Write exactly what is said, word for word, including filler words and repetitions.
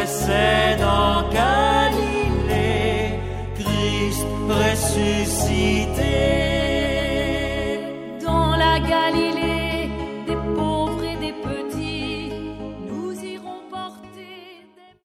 précède en Galilée, Christ ressuscité. Dans la Galilée, des pauvres